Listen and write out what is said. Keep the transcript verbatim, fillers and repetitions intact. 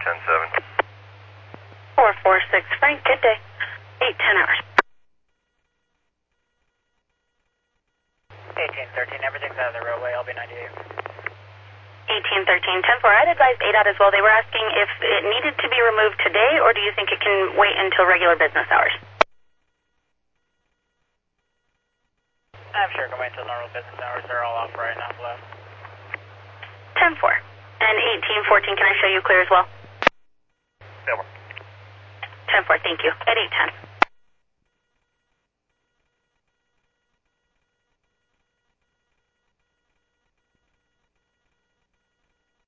ten seven. four four six Frank, good day. eight ten hours. eighteen thirteen, everything's out of the roadway, L B ninety-eight. eighteen thirteen, ten four, I'd advise A D O T as well. They were asking if it needed to be removed today, or do you think it can wait until regular business hours? I'm sure it can wait until normal business hours. They're all off right now, below. ten four. And eighteen fourteen, can I show you clear as well? Over. ten four, thank you. At eight ten.